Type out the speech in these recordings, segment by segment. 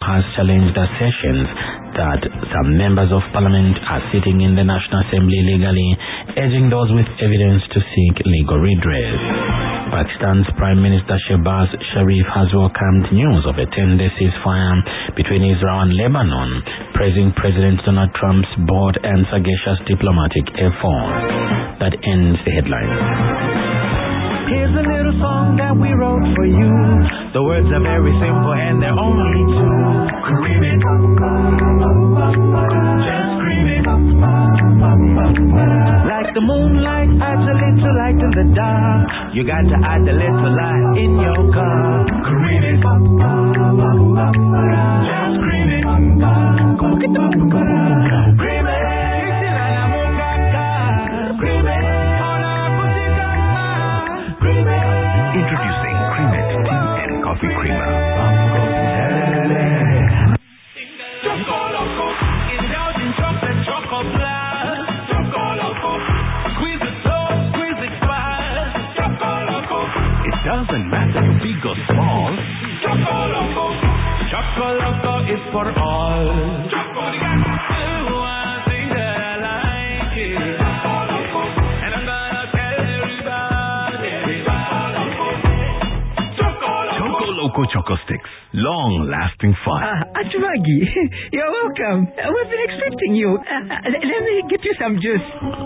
has challenged assertions that some members of parliament are sitting in the National Assembly illegally, urging those with evidence to seek legal redress. Pakistan's Prime Minister Shehbaz Sharif has welcomed news of a 10-day ceasefire between Israel and Lebanon, praising President Donald Trump's bold and sagacious diplomatic efforts. That ends the headlines. Here's a little song that we wrote for you. The words are very simple and they're only two. Scream it, just scream it. Like the moonlight adds a little light in the dark. You got to add a little light in your car. Scream it, just scream it. Scream it. Introducing Creamet Tea and Coffee Creamer. Indulging chocolate, chocolate. Squeeze it so, squeeze it fast. It doesn't matter big or small. Chocolate is for all. One thing that I like is, and I'm gonna tell everybody. Choco Loco Choco Sticks. Long-lasting fun. Auntie Maggie, you're welcome. We've been expecting you. Let me get you some juice.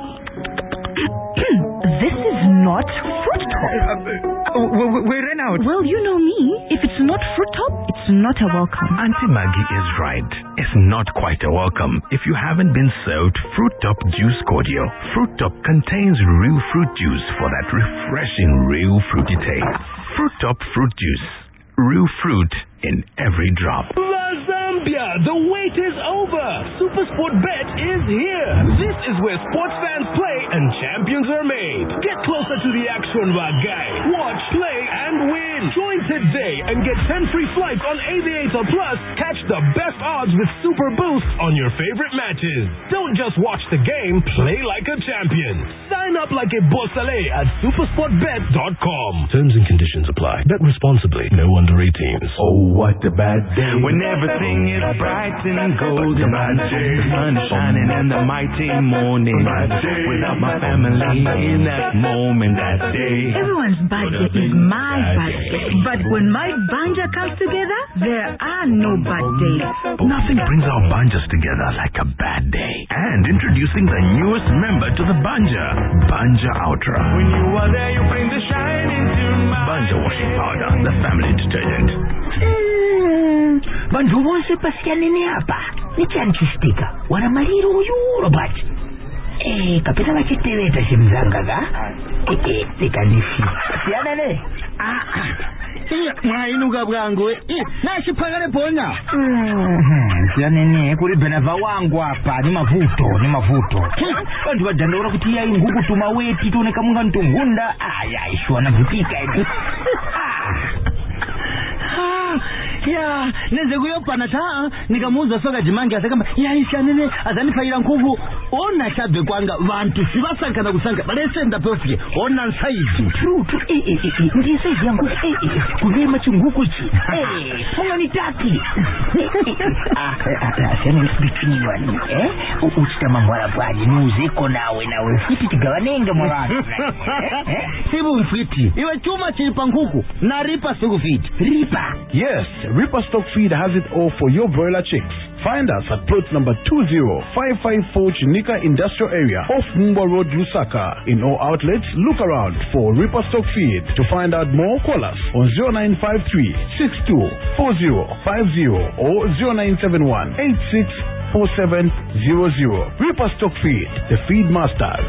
This is not Fruit Top. We ran out. Well, you know me. If it's not Fruit Top, it's not a welcome. Auntie Maggie is right. It's not quite a welcome if you haven't been served Fruit Top Juice Cordial. Fruit Top contains real fruit juice for that refreshing, real fruity taste. Fruit Top Fruit Juice. Real fruit in every drop. Zambia, the wait is over. SuperSport Bet is here. This is where sports fans play and champions are made. Get closer to the action, guy. Watch, play, and win. Join today and get 10 free flights on Aviator Plus. Catch the best odds with Super Boost on your favorite matches. Don't just watch the game, play like a champion. Sign up like a bossale at supersportbet.com. Terms and conditions apply. Bet responsibly. No under 18s. Oh, what a bad day. When everything is bright and golden, the sun shining and the mighty morning. Without my family in that moment, that day. Everyone's birthday is my birthday. But when my banja comes together, there are no bad days. Nothing brings our banjas together like a bad day. And introducing the newest member to the banja, Banja Ultra. When you are there, you bring the shine into my Banja washing powder, the family detergent. Bantu bonse pasianene hapa nichanchustika wanamaliro uyuro bati kapita vachiteveta chimzangaga tikanifi sianane mwainuka bwangu nashipangale ponya sianene kuli benava wangu hapa ni mavuto vantu vadandaura kuti yai nguku tumaweti toneka munga ntuhunda yaishwa navutika iti ya neze kuyopana taa nikamuuza soka jimangi asakamba yaishanene azanifaira nkuvu ona shabe kwanga vantu sivasankana kusanka balesenda perfect ona nsaizi trutu ndi saizi yangu kulema chunguku chi funga ni taki asene between you and me uchita mangwala bwaji nuzeko nawe fiti tigawanenga mwatu sibu mfiti iwe chuma chilipa nkuku na ripa siku fiti ripa. Yes, Reaper Stock Feed has it all for your broiler chicks. Find us at plot number 20554 Chinika Industrial Area off Mumba Road, Lusaka. In all outlets, look around for Reaper Stock Feed. To find out more, call us on 0953 624050 or 0971 864700. Reaper Stock Feed, the feed masters.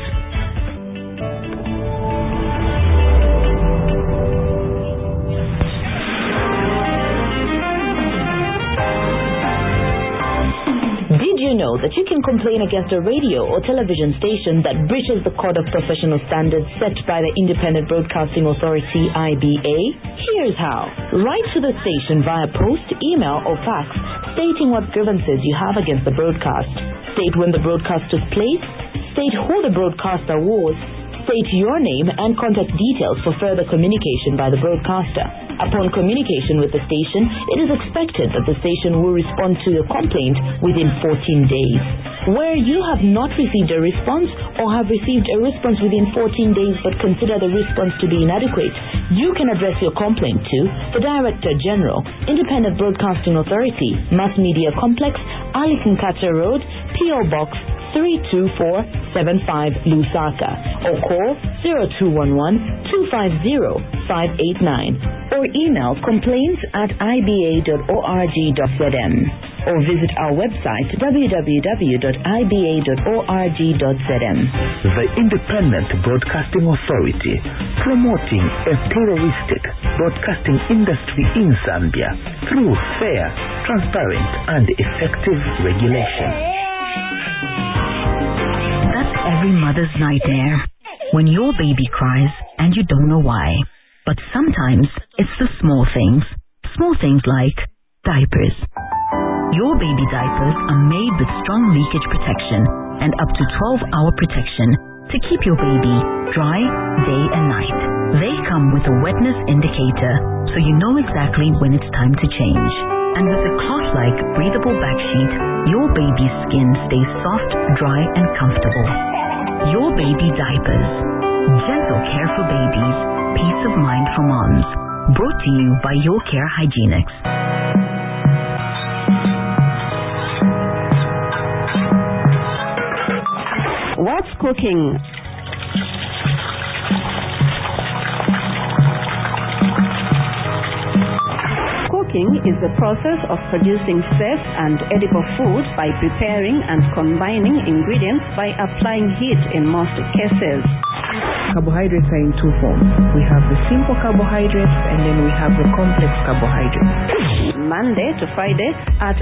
Did you know that you can complain against a radio or television station that breaches the Code of Professional Standards set by the Independent Broadcasting Authority, IBA? Here's how. Write to the station via post, email, or fax stating what grievances you have against the broadcast. State when the broadcast took place. State who the broadcaster was. State your name and contact details for further communication by the broadcaster. Upon communication with the station, it is expected that the station will respond to your complaint within 14 days. Where you have not received a response or have received a response within 14 days but consider the response to be inadequate, you can address your complaint to the Director General, Independent Broadcasting Authority, Mass Media Complex, Ali Kinkata Road, P.O. Box 32475 Lusaka, or call 0211-250-589 or email complaints@iba.org.zm or visit our website www.iba.org.zm. The Independent Broadcasting Authority, promoting a pluralistic broadcasting industry in Zambia through fair, transparent and effective regulation. That's every mother's nightmare. When your baby cries and you don't know why. But sometimes it's the small things. Small things like diapers. Your baby diapers are made with strong leakage protection and up to 12-hour protection to keep your baby dry day and night. They come with a wetness indicator so you know exactly when it's time to change. And with a cloth-like breathable backsheet, your baby's skin stays soft, dry and comfortable. Your baby diapers. Gentle care for babies. Peace of mind for moms. Brought to you by Your Care Hygienics. What's cooking? Cooking is the process of producing safe and edible food by preparing and combining ingredients by applying heat in most cases. Carbohydrates are in two forms. We have the simple carbohydrates and then we have the complex carbohydrates. Monday to Friday at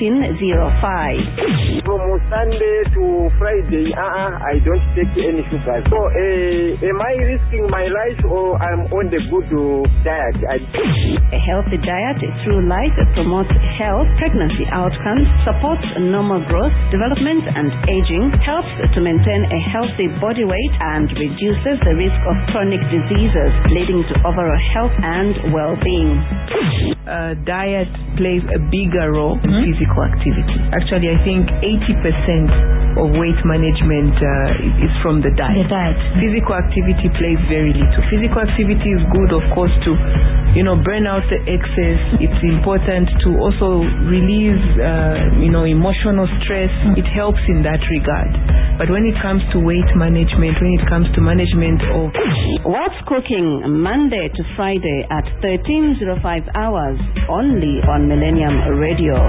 13:05. From Sunday to Friday, I don't take any sugar. So, am I risking my life or I'm on the good diet? A healthy diet through life promotes health, pregnancy outcomes, supports normal growth, development and aging, helps to maintain a healthy body weight and reduces the risk of chronic diseases, leading to overall health and well-being. Diet plays a bigger role in physical activity. Actually, I think 80% of weight management is from the diet. Physical activity plays very little. Physical activity is good, of course, to burn out the excess. It's important to also release emotional stress. It helps in that regard. But when it comes to weight management, when it comes to management of... What's Cooking, Monday to Friday at 13:05 hours, only on Millennium Radio.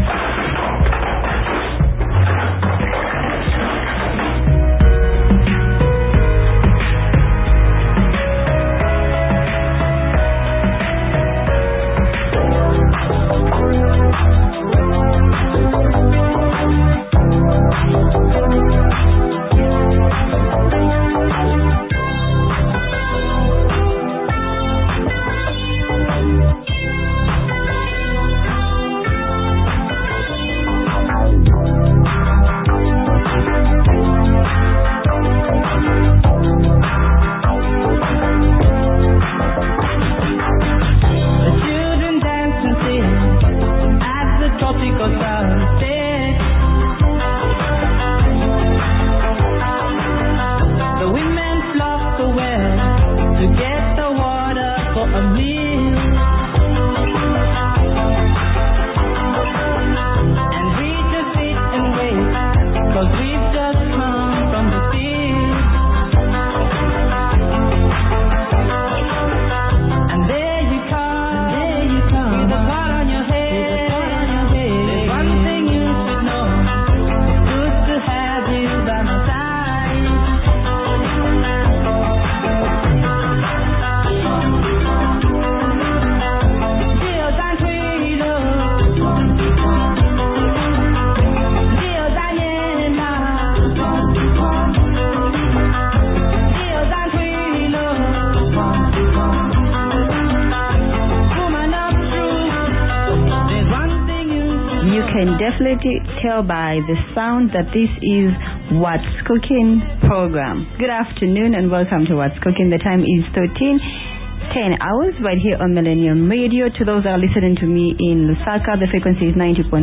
Tell by the sound that this is What's Cooking program. Good afternoon and welcome to What's Cooking. The time is 13 10 hours right here on Millennium Radio. To those that are listening to me in Lusaka, the frequency is 90.7